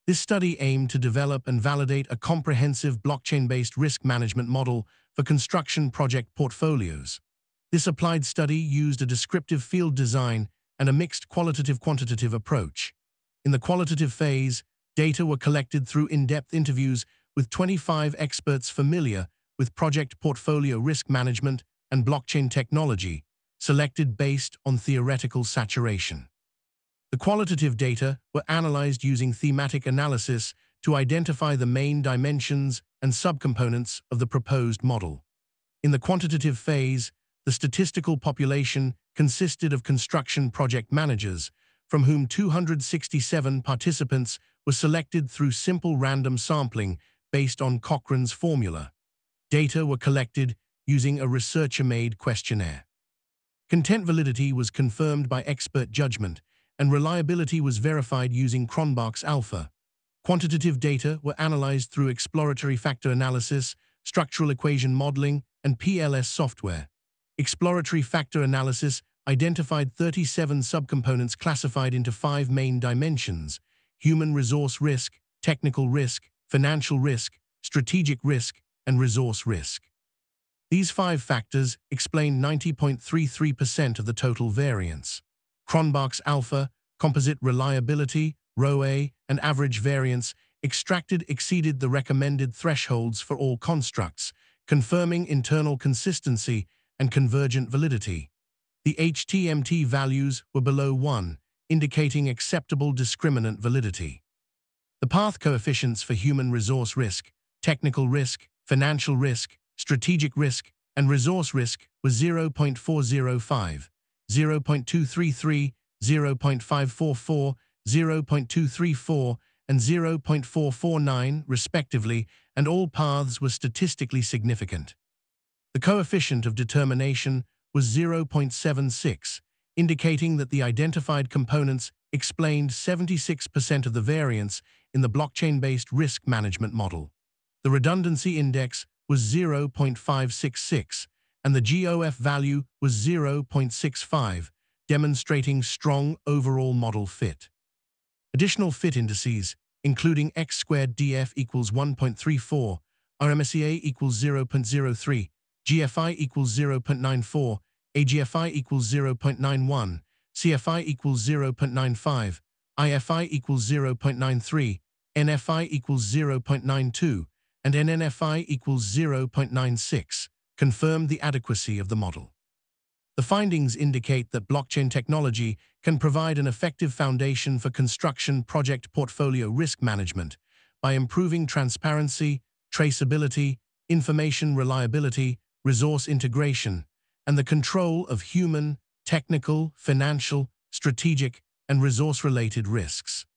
This study aimed to develop and validate a comprehensive blockchain-based risk management model for construction project portfolios. This applied study used a descriptive field design and a mixed qualitative-quantitative approach. In the qualitative phase, data were collected through in-depth interviews with 25 experts familiar with project portfolio risk management and blockchain technology, selected based on theoretical saturation. The qualitative data were analyzed using thematic analysis to identify the main dimensions and subcomponents of the proposed model. In the quantitative phase, the statistical population consisted of construction project managers, from whom 267 participants were selected through simple random sampling based on Cochrane's formula. Data were collected using a researcher-made questionnaire. Content validity was confirmed by expert judgment, and reliability was verified using Cronbach's alpha. Quantitative data were analyzed through exploratory factor analysis, structural equation modeling, and PLS software. Exploratory factor analysis identified 37 subcomponents classified into 5 main dimensions: human resource risk, technical risk, financial risk, strategic risk, and resource risk. These 5 factors explain 90.33% of the total variance. Cronbach's alpha, composite reliability, ROA, and average variance exceeded the recommended thresholds for all constructs, confirming internal consistency and convergent validity. The HTMT values were below 1, indicating acceptable discriminant validity. The path coefficients for human resource risk, technical risk, financial risk, strategic risk, and resource risk were 0.405, 0.233, 0.544, 0.234, and 0.449, respectively, and all paths were statistically significant. The coefficient of determination was 0.76, indicating that the identified components explained 76% of the variance in the blockchain-based risk management model. The redundancy index was 0.566, and the GOF value was 0.65, demonstrating strong overall model fit. Additional fit indices, including x squared df equals 1.34, RMSEA equals 0.03, GFI equals 0.94, AGFI equals 0.91, CFI equals 0.95, IFI equals 0.93, NFI equals 0.92, and NNFI equals 0.96, confirmed the adequacy of the model. The findings indicate that blockchain technology can provide an effective foundation for construction project portfolio risk management by improving transparency, traceability, information reliability, resource integration, and the control of human, technical, financial, strategic, and resource-related risks.